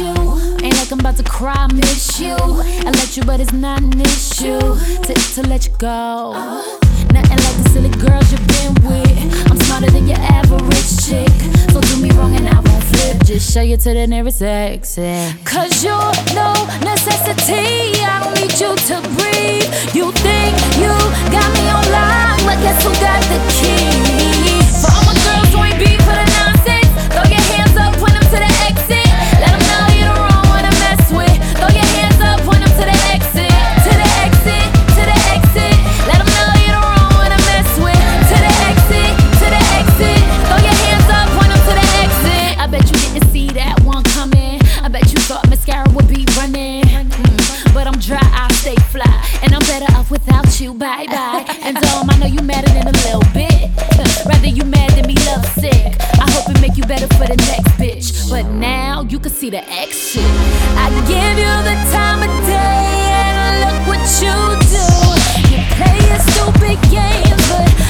you. Ain't like I'm about to cry, I miss you. I let you, but it's not an issue to let you go. Nothing like the silly girls you've been with. I'm smarter than your average chick, so do me wrong and I won't flip. Just show you to the nearest exit. Cause you're no necessity, I don't need you to breathe. You think you got me on lock, but guess who got the key? For all my girls who ain't beat for the nonsense, throw your hands up, point them to the exit. Let them know you're the wrong one to mess with. Throw your hands up, point them to the exit. To the exit, to the exit. Let them know you're the wrong one to mess with. To the exit, to the exit. Throw your hands up, point them to the exit. I bet you didn't see that one coming. I bet you thought mascara would be running. But I'm dry, I stay fly. And I'm better off without you, bye bye. And I know you madder than a little bit. Rather you mad than me lovesick. I hope it make you better for the next bitch. But now you can see the exit. I give you the time of day, and look what you do. You play your stupid games, but